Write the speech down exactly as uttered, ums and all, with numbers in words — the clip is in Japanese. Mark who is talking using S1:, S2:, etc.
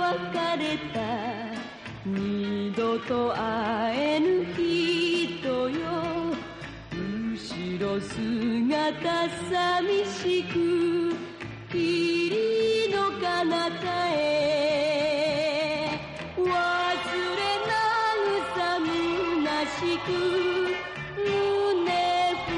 S1: 別れた二度と会えぬ人よ後ろ姿寂しく霧の彼方へ忘れなうさむなしく